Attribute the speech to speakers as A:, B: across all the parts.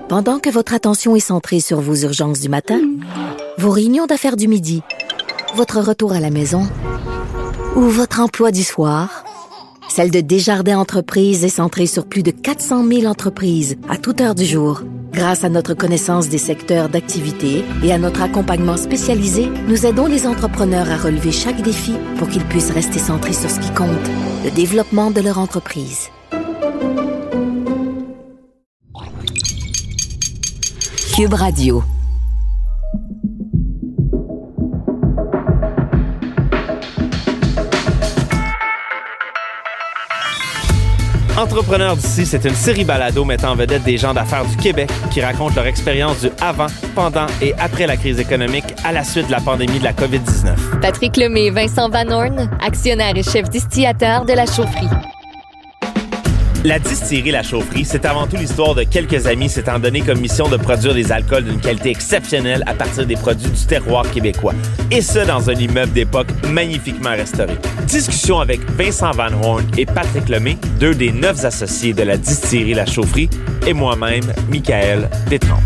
A: Pendant que votre attention est centrée sur vos urgences du matin, vos réunions d'affaires du midi, votre retour à la maison ou votre emploi du soir, celle de Desjardins Entreprises est centrée sur plus de 400 000 entreprises à toute heure du jour. Grâce à notre connaissance des secteurs d'activité et à notre accompagnement spécialisé, nous aidons les entrepreneurs à relever chaque défi pour qu'ils puissent rester centrés sur ce qui compte, le développement de leur entreprise. Cube Radio.
B: Entrepreneurs d'ici, c'est une série balado mettant en vedette des gens d'affaires du Québec qui racontent leur expérience du avant, pendant et après la crise économique à la suite de la pandémie de la COVID-19.
C: Patrick Lemay et Vincent Van Horn, actionnaires et chefs distillateurs de La Chaufferie.
B: La distillerie La Chaufferie, c'est avant tout l'histoire de quelques amis s'étant donné comme mission de produire des alcools d'une qualité exceptionnelle à partir des produits du terroir québécois. Et ce, dans un immeuble d'époque magnifiquement restauré. Discussion avec Vincent Van Horn et Patrick Lemay, 2 des 9 associés de la distillerie La Chaufferie, et moi-même, Michael Détrempe.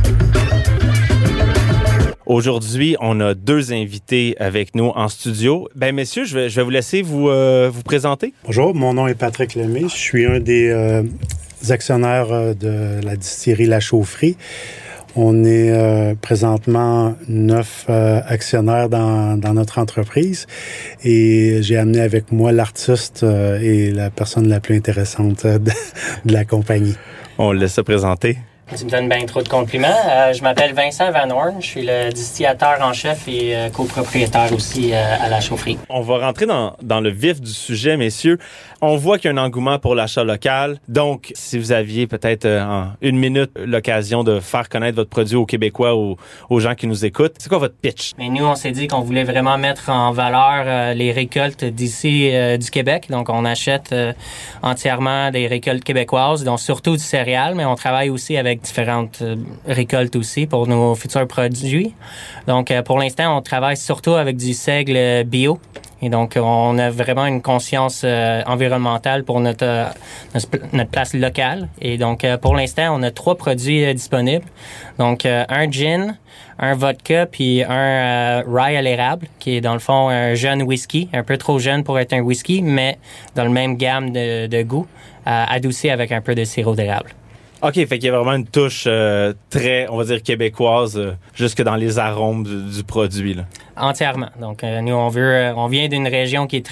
B: Aujourd'hui, on a 2 invités avec nous en studio. Ben messieurs, je vais vous laisser vous présenter.
D: Bonjour, mon nom est Patrick Lemay. Je suis un des actionnaires de la distillerie La Chaufferie. On est présentement 9 actionnaires dans notre entreprise et j'ai amené avec moi l'artiste et la personne la plus intéressante de la compagnie.
B: On le laisse se présenter.
E: Tu me donnes bien trop de compliments. Je m'appelle Vincent Van Horn. Je suis le distillateur en chef et copropriétaire aussi à La Chaufferie.
B: On va rentrer dans le vif du sujet, messieurs. On voit qu'il y a un engouement pour l'achat local. Donc, si vous aviez peut-être en 1 minute l'occasion de faire connaître votre produit aux Québécois ou aux gens qui nous écoutent, c'est quoi votre pitch?
E: Mais nous, on s'est dit qu'on voulait vraiment mettre en valeur les récoltes d'ici du Québec. Donc, on achète entièrement des récoltes québécoises, donc surtout du céréal, mais on travaille aussi avec différentes récoltes aussi pour nos futurs produits. Donc, pour l'instant, on travaille surtout avec du seigle bio. Et donc, on a vraiment une conscience environnementale pour notre place locale. Et donc, pour l'instant, on a 3 produits disponibles. Donc, un gin, un vodka, puis un rye à l'érable, qui est dans le fond un jeune whisky, un peu trop jeune pour être un whisky, mais dans le même gamme de goût, adouci avec un peu de sirop d'érable.
B: OK, fait qu'il y a vraiment une touche très, on va dire, québécoise, jusque dans les arômes du produit, là. Entièrement.
E: Donc, nous, on vient d'une région qui est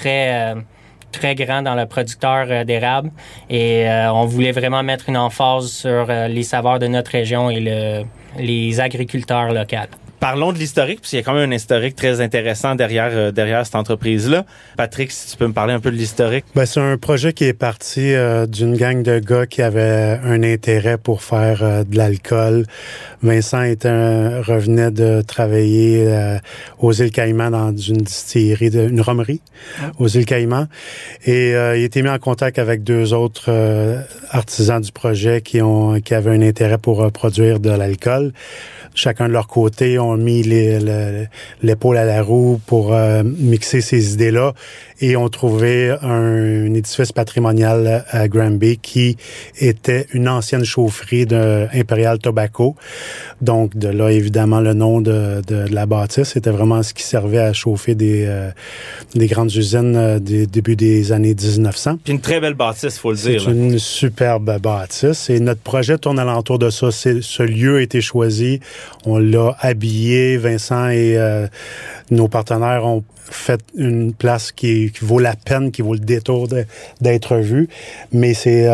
E: très grand dans le producteur d'érable et on voulait vraiment mettre une emphase sur les saveurs de notre région et les agriculteurs locaux.
B: Parlons de l'historique, parce qu'il y a quand même un historique très intéressant derrière cette entreprise-là. Patrick, si tu peux me parler un peu de l'historique.
D: Ben, c'est un projet qui est parti d'une gang de gars qui avaient un intérêt pour faire de l'alcool. Vincent revenait de travailler aux îles Caïmans dans une distillerie, une romerie aux îles Caïmans. Et il était mis en contact avec 2 autres artisans du projet qui avaient un intérêt pour produire de l'alcool. Chacun de leur côté ont mis l'épaule à la roue pour mixer ces idées-là et ont trouvé un édifice patrimonial à Granby qui était une ancienne chaufferie de Imperial Tobacco. Donc, de là, évidemment, le nom de la bâtisse. C'était vraiment ce qui servait à chauffer des grandes usines du début des années 1900.
B: Puis une très belle bâtisse, faut le dire.
D: C'est une superbe bâtisse. Et notre projet tourne alentour de ça. Ce lieu a été choisi. On l'a habillé. Vincent et nos partenaires ont fait une place qui vaut la peine, qui vaut le détour d'être vue. Mais c'est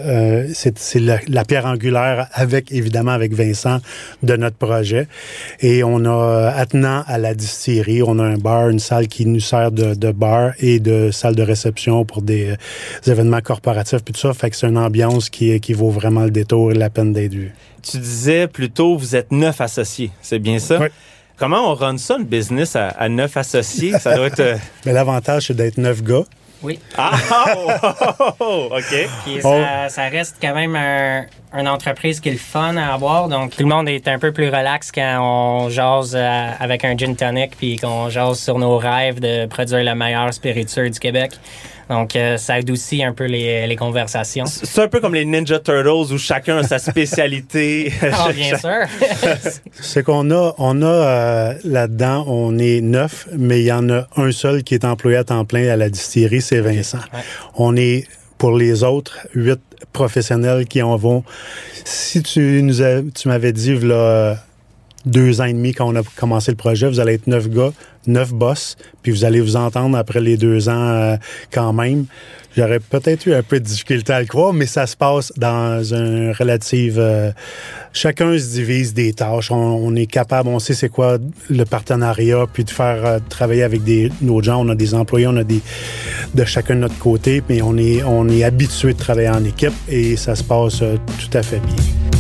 D: la pierre angulaire évidemment avec Vincent de notre projet. Et on a, attenant à la distillerie, on a un bar, une salle qui nous sert de bar et de salle de réception pour des événements corporatifs puis tout ça. Fait que c'est une ambiance qui vaut vraiment le détour et la peine d'être vue.
B: Tu disais plutôt, vous êtes 9 associés, c'est bien ça?
D: Oui.
B: Comment on run ça, une business à 9 associés? Ça doit être...
D: Mais l'avantage, c'est d'être 9 gars.
E: Oui.
B: Ah! OK.
E: Puis ça reste quand même une entreprise qui est le fun à avoir. Donc, tout le monde est un peu plus relax quand on jase avec un gin tonic puis qu'on jase sur nos rêves de produire le meilleur spiritueux du Québec. Donc, ça adoucit un peu les conversations.
B: C'est un peu comme les Ninja Turtles où chacun a sa spécialité.
E: Ah, bien sûr.
D: C'est qu'on a là-dedans, on est 9, mais il y en a un seul qui est employé à temps plein à la distillerie, c'est Vincent.
E: Ouais.
D: On est, pour les autres, 8 professionnels qui en vont. Si tu m'avais dit, là, 2 ans et demi quand on a commencé le projet, vous allez être 9 gars, 9 boss, puis vous allez vous entendre après les 2 ans quand même. J'aurais peut-être eu un peu de difficulté à le croire, mais ça se passe dans un relative... chacun se divise des tâches. On est capable, on sait c'est quoi le partenariat, puis de faire travailler avec nos gens. On a des employés, on a de chacun de notre côté, mais on est habitué de travailler en équipe et ça se passe tout à fait bien.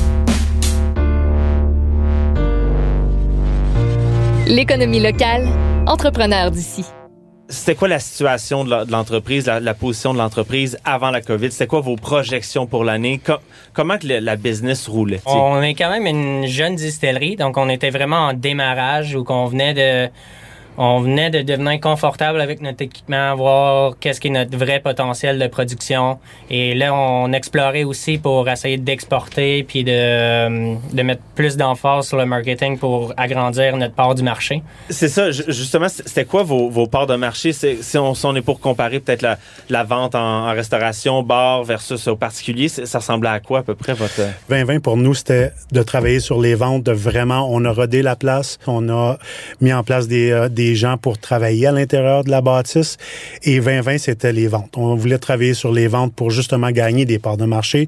C: L'économie locale, entrepreneur d'ici.
B: C'était quoi la situation de l'entreprise, la position de l'entreprise avant la COVID? C'était quoi vos projections pour l'année? Comment que la business roulait?
E: On est quand même une jeune distillerie, donc on était vraiment en démarrage où on venait de devenir confortable avec notre équipement, voir qu'est-ce qui est notre vrai potentiel de production. Et là, on explorait aussi pour essayer d'exporter puis de mettre plus d'emphase sur le marketing pour agrandir notre part du marché.
B: C'est ça, justement, c'était quoi vos parts de marché? Si on est pour comparer peut-être la vente en restauration, bar versus au particulier, ça ressemblait à quoi à peu près votre...
D: 2020 pour nous, c'était de travailler sur les ventes, on a rodé la place, on a mis en place des gens pour travailler à l'intérieur de la bâtisse. Et 2020, c'était les ventes. On voulait travailler sur les ventes pour justement gagner des parts de marché.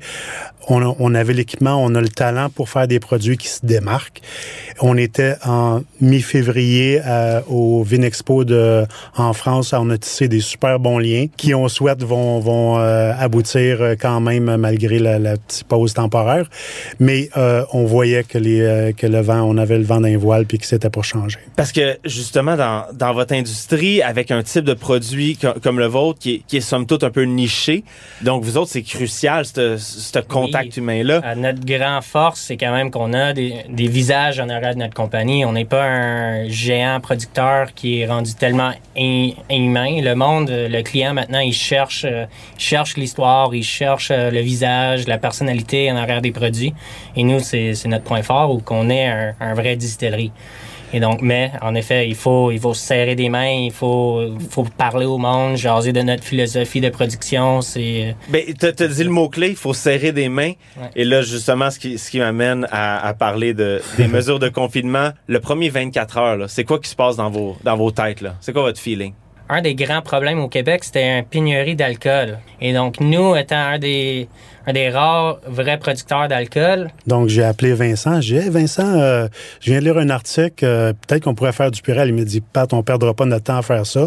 D: On avait l'équipement, on a le talent pour faire des produits qui se démarquent. On était en mi-février au Vinexpo en France. On a tissé des super bons liens qui, on souhaite, vont aboutir quand même malgré la petite pause temporaire. Mais on voyait que le vent, on avait le vent d'un voile puis que c'était pour changer.
B: Parce que justement, dans votre industrie, avec un type de produit comme le vôtre qui est somme toute un peu niché, donc vous autres, c'est crucial, ce contact humain-là.
E: Notre grande force, c'est quand même qu'on a des visages en arrière de notre compagnie. On n'est pas un géant producteur qui est rendu tellement humain. Le monde, le client, maintenant, il cherche l'histoire, il cherche le visage, la personnalité en arrière des produits. Et nous, c'est notre point fort, où qu'on est un vrai distillerie. Et donc, mais en effet, il faut se serrer des mains, il faut parler au monde, jaser de notre philosophie de production.
B: Ben, t'as dit le mot-clé, il faut serrer des mains.
E: Ouais.
B: Et là, justement, ce qui m'amène à parler des mesures de confinement. Le premier 24 heures, là, c'est quoi qui se passe dans vos têtes, là? C'est quoi votre feeling?
E: Un des grands problèmes au Québec, c'était une pénurie d'alcool. Et donc, nous, étant un des rares vrais producteurs d'alcool.
D: Donc, j'ai appelé Vincent. J'ai dit, hey, Vincent, je viens de lire un article. Peut-être qu'on pourrait faire du Purell. Il m'a dit, Pat, on perdra pas notre temps à faire ça.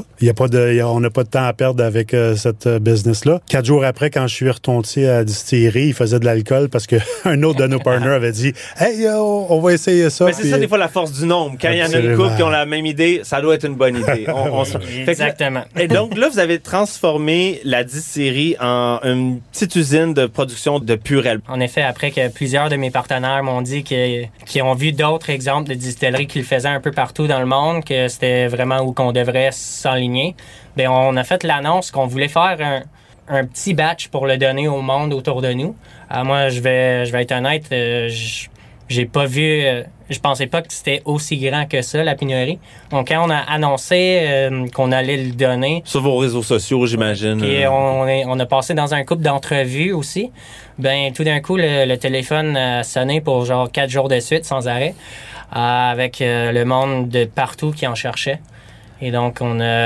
D: On n'a pas de temps à perdre avec cette business-là. 4 jours après, quand je suis retourné à la distillerie, il faisait de l'alcool parce que un autre de nos partners avait dit, hey, on va essayer ça.
B: Mais c'est ça, des fois, la force du nombre. Quand il y en a une couple qui ont la même idée, ça doit être une bonne idée.
E: Exactement.
B: Et donc, là, vous avez transformé la distillerie en une petite usine de production de Purell.
E: En effet, après que plusieurs de mes partenaires m'ont dit qu'ils ont vu d'autres exemples de distilleries qui le faisaient un peu partout dans le monde, que c'était vraiment où qu'on devrait s'enligner, bien, on a fait l'annonce qu'on voulait faire un petit batch pour le donner au monde autour de nous. Moi, je vais être honnête, j'ai pas vu... je pensais pas que c'était aussi grand que ça, la pénurie. Donc, quand on a annoncé qu'on allait le donner...
B: Sur vos réseaux sociaux, j'imagine.
E: Et on a passé dans un couple d'entrevues aussi. Ben, tout d'un coup, le téléphone a sonné pour genre 4 jours de suite, sans arrêt, avec le monde de partout qui en cherchait. Et donc,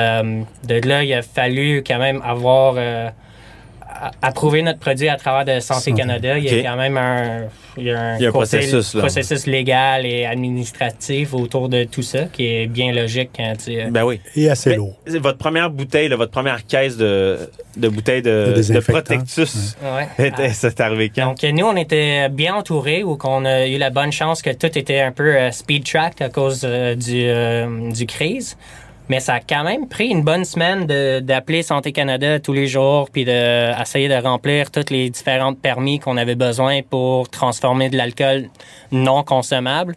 E: de là, il a fallu quand même avoir... approuver notre produit à travers de Santé Canada. Il y a quand même un processus légal et administratif autour de tout ça qui est bien logique quand
B: ben oui.
D: Et assez lourd.
B: Votre première bouteille, votre première caisse de bouteilles de Protectus, c'est arrivé quand?
E: Donc, nous, on était bien entourés ou qu'on a eu la bonne chance que tout était un peu speed-tracked à cause du crise. Mais ça a quand même pris une bonne semaine d'appeler Santé Canada tous les jours puis d'essayer de remplir toutes les différentes permis qu'on avait besoin pour transformer de l'alcool non consommable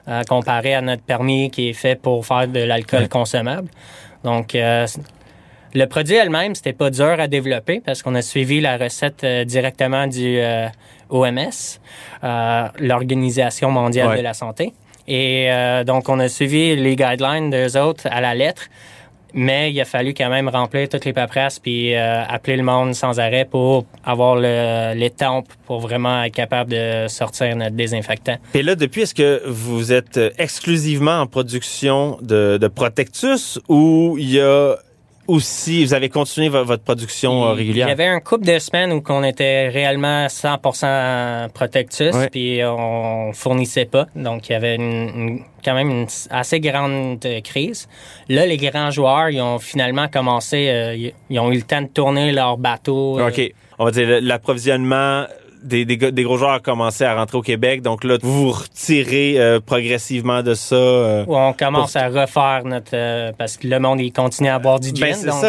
E: comparé à notre permis qui est fait pour faire de l'alcool consommable. Donc, Le produit elle-même, c'était pas dur à développer parce qu'on a suivi la recette directement du OMS, l'Organisation mondiale de la santé. Et donc, on a suivi les guidelines d'eux autres à la lettre, mais il a fallu quand même remplir toutes les paperasses puis appeler le monde sans arrêt pour avoir l'étampe pour vraiment être capable de sortir notre désinfectant.
B: Et là, depuis, est-ce que vous êtes exclusivement en production de Protectus ou il y a aussi, vous avez continué votre production régulière?
E: Il y avait un couple de semaines où on était réellement 100% Protectus, puis on fournissait pas. Donc, il y avait quand même une assez grande crise. Là, les grands joueurs, ils ont finalement commencé, ils ont eu le temps de tourner leur bateau.
B: OK. On va dire l'approvisionnement des gros joueurs a commencé à rentrer au Québec. Donc là, vous vous retirez progressivement de ça.
E: On commence à refaire notre... parce que le monde, il continue à boire du gin.
B: C'est
E: donc...
B: ça.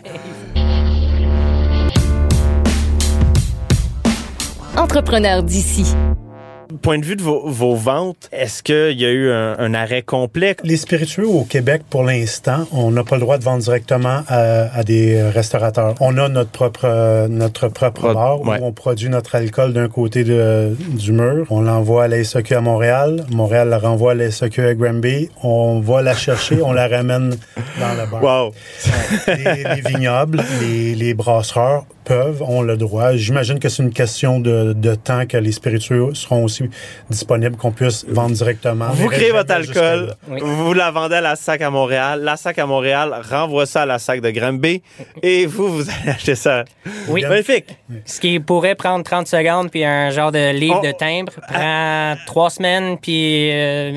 C: Entrepreneur d'ici.
B: Point de vue de vos ventes, est-ce qu'il y a eu un arrêt complet?
D: Les spiritueux au Québec, pour l'instant, on n'a pas le droit de vendre directement à des restaurateurs. On a notre propre bar où on produit notre alcool d'un côté du mur. On l'envoie à la SAQ à Montréal. Montréal la renvoie à la SAQ à Granby. On va la chercher, on la ramène dans le bar.
B: Wow!
D: Les vignobles, les brasseurs ont le droit. J'imagine que c'est une question de temps que les spiritueux seront aussi disponibles, qu'on puisse vendre directement.
B: Vous créez votre alcool, vous la vendez à la SAQ à Montréal. La SAQ à Montréal renvoie ça à la SAQ de Granby et vous allez acheter ça.
E: Oui.
B: Magnifique.
E: Ce qui pourrait prendre 30 secondes puis un genre de livre de timbre prend 3 semaines puis...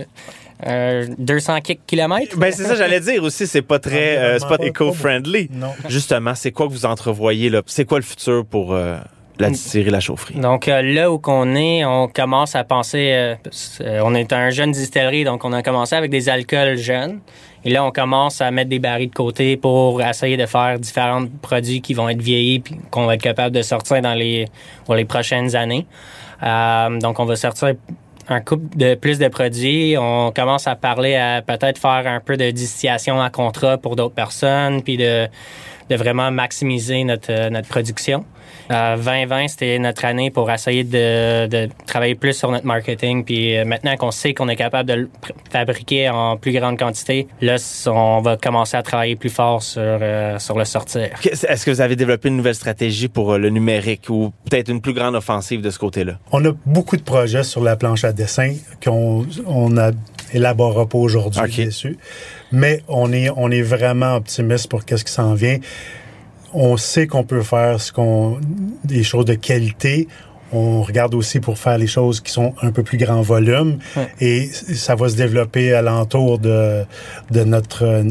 E: 200 kilomètres.
B: Ben c'est ça, j'allais dire aussi, c'est pas très c'est pas éco-friendly.
D: Non.
B: Justement, c'est quoi que vous entrevoyez là? C'est quoi le futur pour la distillerie La Chaufferie?
E: Donc là où qu'on est, on commence à penser... on est un jeune distillerie, donc on a commencé avec des alcools jeunes. Et là, on commence à mettre des barils de côté pour essayer de faire différents produits qui vont être vieillis puis qu'on va être capable de sortir pour les prochaines années. Donc, on va sortir un couple de plus de produits. On commence à parler à peut-être faire un peu de distillation à contrat pour d'autres personnes, puis de vraiment maximiser notre production. 2020, c'était notre année pour essayer de travailler plus sur notre marketing. Puis maintenant qu'on sait qu'on est capable de le fabriquer en plus grande quantité, là, on va commencer à travailler plus fort sur le sortir.
B: Est-ce que vous avez développé une nouvelle stratégie pour le numérique ou peut-être une plus grande offensive de ce côté-là?
D: On a beaucoup de projets sur la planche à dessin qu'on élaborera pas aujourd'hui dessus. Mais on est vraiment optimiste pour qu'est-ce qui s'en vient. On sait qu'on peut faire des choses de qualité. On regarde aussi pour faire les choses qui sont un peu plus grand volume. Ouais. Et ça va se développer alentour de notre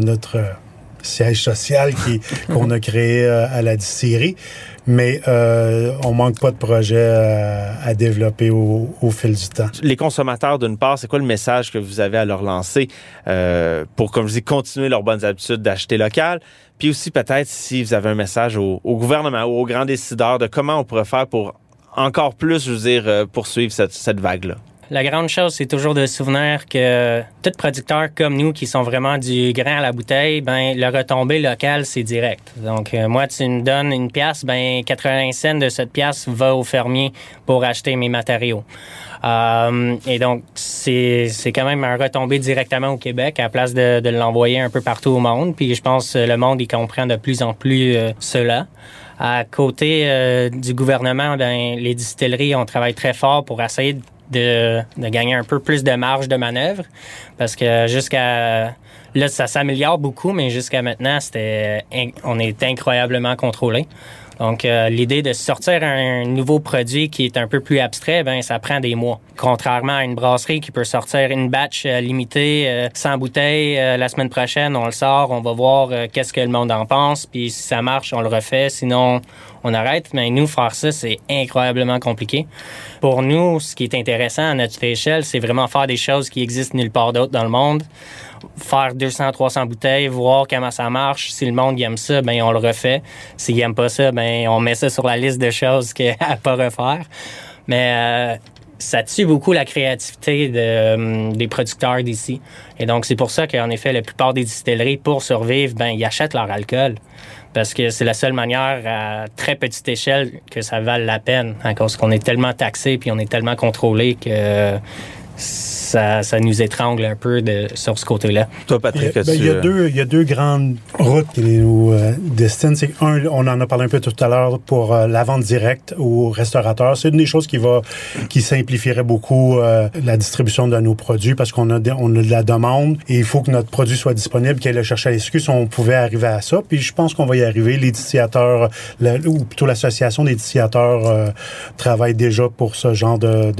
D: siège social qu'on a créé à la distillerie. Mais on manque pas de projets à développer au fil du temps.
B: Les consommateurs, d'une part, c'est quoi le message que vous avez à leur lancer pour, comme je dis, continuer leurs bonnes habitudes d'acheter local? Puis aussi, peut-être, si vous avez un message au gouvernement ou aux grands décideurs de comment on pourrait faire pour encore plus, je veux dire, poursuivre cette vague-là.
E: La grande chose, c'est toujours de se souvenir que tout producteur comme nous qui sont vraiment du grain à la bouteille, ben le retombée locale, c'est direct. Donc, moi, tu me donnes une pièce, ben 80 cents de cette pièce va au fermier pour acheter mes matériaux. Et donc, c'est quand même un retombée directement au Québec à la place de l'envoyer un peu partout au monde. Puis je pense que le monde, il comprend de plus en plus cela. À côté du gouvernement, ben les distilleries, on travaille très fort pour essayer de gagner un peu plus de marge de manœuvre. Parce que là, ça s'améliore beaucoup, mais jusqu'à maintenant, on est incroyablement contrôlé. Donc, l'idée de sortir un nouveau produit qui est un peu plus abstrait, ben ça prend des mois. Contrairement à une brasserie qui peut sortir une batch limitée, 100 bouteilles, la semaine prochaine, on le sort, on va voir qu'est-ce que le monde en pense, puis si ça marche, on le refait, sinon on arrête. Mais nous, faire ça, c'est incroyablement compliqué. Pour nous, ce qui est intéressant à notre échelle, c'est vraiment faire des choses qui existent nulle part d'autre dans le monde. Faire 200-300 bouteilles, voir comment ça marche. Si le monde aime ça, ben on le refait. S'il aime pas ça, ben on met ça sur la liste de choses à pas refaire. Mais ça tue beaucoup la créativité des producteurs d'ici. Et donc, c'est pour ça qu'en effet, la plupart des distilleries, pour survivre, ils achètent leur alcool. Parce que c'est la seule manière à très petite échelle que ça vale la peine. À cause qu'on est tellement taxé puis on est tellement contrôlé que ça nous étrangle un peu sur ce côté-là.
B: Toi, Patrick,
D: il y a deux grandes routes qui nous destinent. C'est on en a parlé un peu tout à l'heure pour la vente directe aux restaurateurs. C'est une des choses qui simplifierait beaucoup la distribution de nos produits parce qu'on a de la demande et il faut que notre produit soit disponible, qu'elle le cherche à l'SQ si on pouvait arriver à ça. Puis je pense qu'on va y arriver. Les distillateurs, ou plutôt l'association des distillateurs travaille déjà pour ce genre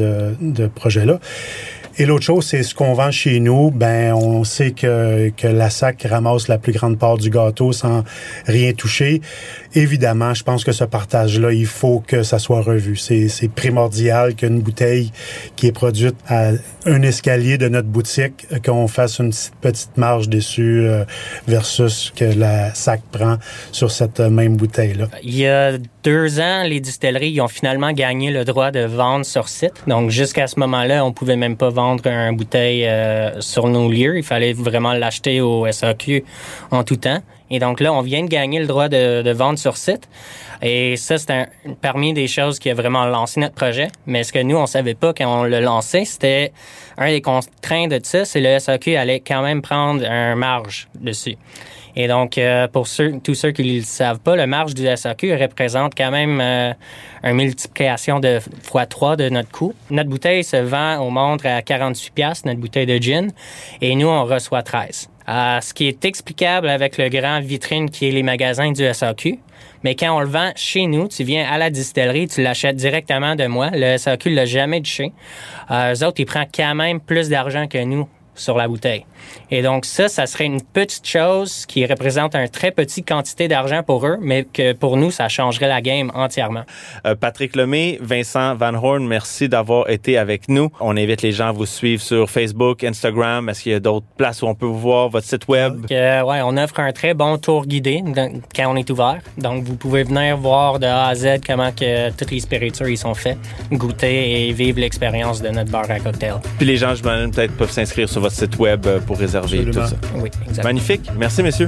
D: de projet-là. Et l'autre chose, c'est ce qu'on vend chez nous. On sait que la SAC ramasse la plus grande part du gâteau sans rien toucher. Évidemment, je pense que ce partage-là, il faut que ça soit revu. C'est primordial qu'une bouteille qui est produite à un escalier de notre boutique, qu'on fasse une petite marge dessus versus que la SAC prend sur cette même bouteille-là.
E: Il y a 2 ans, les distilleries ils ont finalement gagné le droit de vendre sur site. Donc, jusqu'à ce moment-là, on pouvait même pas vendre une bouteille sur nos lieux. Il fallait vraiment l'acheter au SAQ en tout temps. Et donc là, on vient de gagner le droit de vendre sur site. Et ça, c'est parmi des choses qui a vraiment lancé notre projet. Mais ce que nous, on savait pas quand on l'a lancé, c'était un des contraintes de ça, c'est le SAQ allait quand même prendre un marge dessus. Et donc, pour tous ceux qui ne le savent pas, le marge du SAQ représente quand même une multiplication de x3 de notre coût. Notre bouteille se vend au montre à 48$, notre bouteille de gin, et nous, on reçoit 13$. Ce qui est explicable avec le grand vitrine qui est les magasins du SAQ. Mais quand on le vend chez nous, tu viens à la distillerie, tu l'achètes directement de moi. Le SAQ ne l'a jamais touché. Eux autres, ils prennent quand même plus d'argent que nous sur la bouteille. Et donc ça serait une petite chose qui représente une très petite quantité d'argent pour eux, mais que pour nous, ça changerait la game entièrement.
B: Patrick Lemay, Vincent Van Horn, merci d'avoir été avec nous. On invite les gens à vous suivre sur Facebook, Instagram. Est-ce qu'il y a d'autres places où on peut vous voir, votre site web?
E: Ouais, on offre un très bon tour guidé quand on est ouvert. Donc, vous pouvez venir voir de A à Z comment que tous les spiritueux ils sont faits, goûter et vivre l'expérience de notre bar à cocktail.
B: Puis les gens, je m'imagine, peut-être peuvent s'inscrire sur votre site web pour réserver.
D: Absolument.
B: Tout ça.
E: Oui, exactement.
B: Magnifique. Merci, messieurs.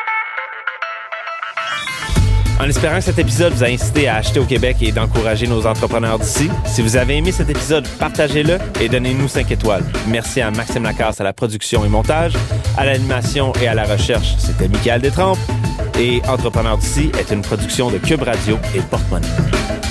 B: En espérant que cet épisode vous a incité à acheter au Québec et d'encourager nos entrepreneurs d'ici, si vous avez aimé cet épisode, partagez-le et donnez-nous 5 étoiles. Merci à Maxime Lacasse à la production et montage, à l'animation et à la recherche. C'était Michael Détrempe. Et Entrepreneurs d'ici est une production de Cube Radio et Porte-Monnaie.